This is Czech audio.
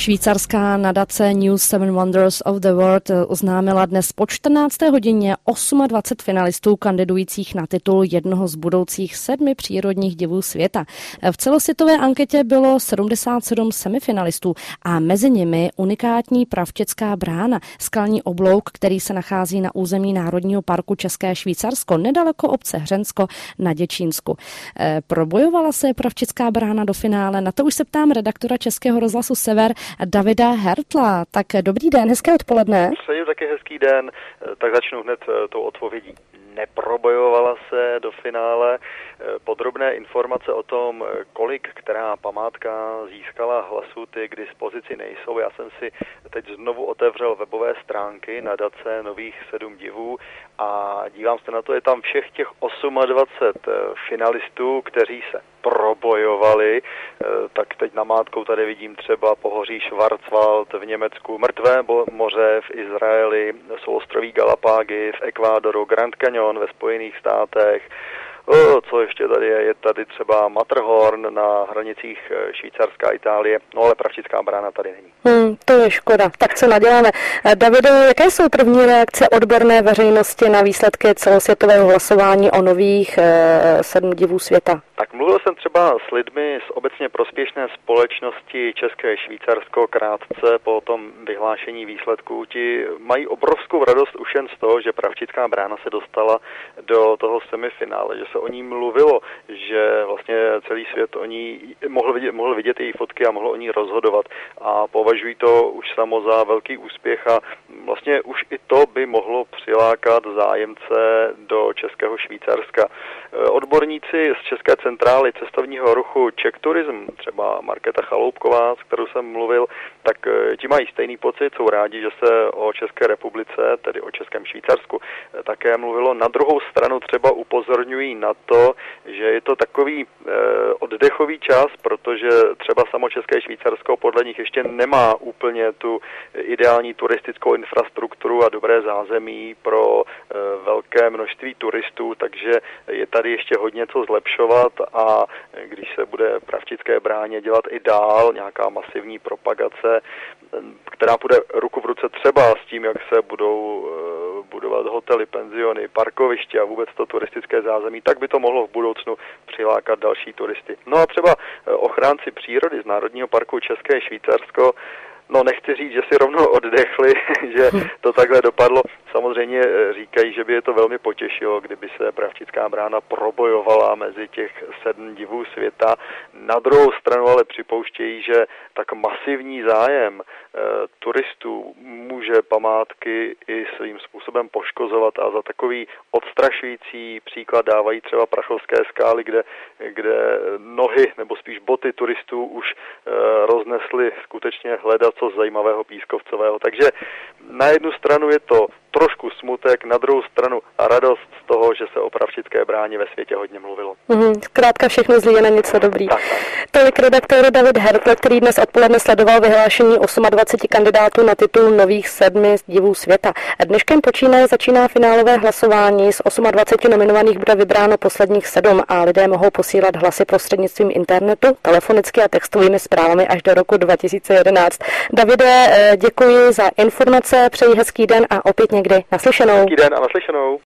Švýcarská nadace New Seven Wonders of the World oznámila dnes po 14. hodině 28 finalistů kandidujících na titul jednoho z budoucích 7 přírodních divů světa. V celosvětové anketě bylo 77 semifinalistů a mezi nimi unikátní Pravčická brána, skalní oblouk, který se nachází na území Národního parku České Švýcarsko, nedaleko obce Hřensko na Děčínsku. Probojovala se Pravčická brána do finále? Na to už se ptám redaktora Českého rozhlasu Sever Davida Hertla. Tak dobrý den, hezké odpoledne. Přeji taky hezký den, tak začnu hned tou odpovědí. Neprobojovala se do finále. Podrobné informace o tom, kolik která památka získala hlasů, ty k dispozici nejsou. Já jsem si teď znovu otevřel webové stránky nadace Nových 7 divů a dívám se na to, je tam všech těch 28 finalistů, kteří se probojovali. Tak teď namátkou tady vidím třeba pohoří Schwarzwald v Německu, Mrtvé moře v Izraeli, souostroví Galapágy v Ekvádoru, Grand Canyon ve Spojených státech. Co ještě tady je? Je tady třeba Matterhorn na hranicích Švýcarska a Itálie, no ale Pravčická brána tady není. To je škoda. Tak co naděláme? Davide, jaké jsou první reakce odborné veřejnosti na výsledky celosvětového hlasování o nových 7 divů světa? Tak mluvil jsem třeba s lidmi z obecně prospěšné společnosti České Švýcarsko krátce po tom vyhlášení výsledků. Ti mají obrovskou radost už jen z toho, že Pravčická brána se dostala do toho semifinále, že se o ní mluvilo, že vlastně celý svět o ní mohl vidět její fotky a mohl o ní rozhodovat a považují to už samo za velký úspěch a vlastně už i to by mohlo přilákat zájemce do Českého Švýcarska. Odborníci z České centrály cestovního ruchu Czech Tourism, třeba Markéta Chaloupková, s kterou jsem mluvil, tak ti mají stejný pocit, jsou rádi, že se o České republice, tedy o Českém Švýcarsku, také mluvilo. Na druhou stranu třeba upozorňují na to, že je to takový oddechový čas, protože třeba samo České Švýcarsko podle nich ještě nemá úplně tu ideální turistickou infrastrukturu a dobré zázemí pro velké množství turistů, takže je tady ještě hodně co zlepšovat a když se bude Pravčické bráně dělat i dál nějaká masivní propagace, která půjde ruku v ruce třeba s tím, jak se budou budovat hotely, penziony, parkoviště a vůbec to turistické zázemí, tak by to mohlo v budoucnu přilákat další turisty. No a třeba ochránci přírody z Národního parku České Švýcarsko, no nechci říct, že si rovnou oddechli, že to takhle dopadlo. Samozřejmě říkají, že by je to velmi potěšilo, kdyby se Pravčická brána probojovala mezi těch 7 divů světa. Na druhou stranu ale připouštějí, že tak masivní zájem turistů může památky i svým způsobem poškozovat a za takový odstrašující příklad dávají třeba Prachovské skály, kde nohy nebo spíš boty turistů už roznesly skutečně hledat co zajímavého pískovcového. Takže na jednu stranu je to trošku smutek, na druhou stranu radost z toho, že se o Pravčické bráně ve světě hodně mluvilo. Zkrátka všechno zlí je na něco dobrý. Tolik redaktor David Hertl, který dnes odpoledne sledoval vyhlášení 28 kandidátů na titul nových 7 divů světa. Dneškem začíná finálové hlasování. Z 28 nominovaných bude vybráno posledních 7 a lidé mohou posílat hlasy prostřednictvím internetu, telefonicky a textovými zprávami až do roku 2011. Davide, děkuji za informace, přeji hezký den a opět někdy naslyšenou. Hezký den a naslyšenou.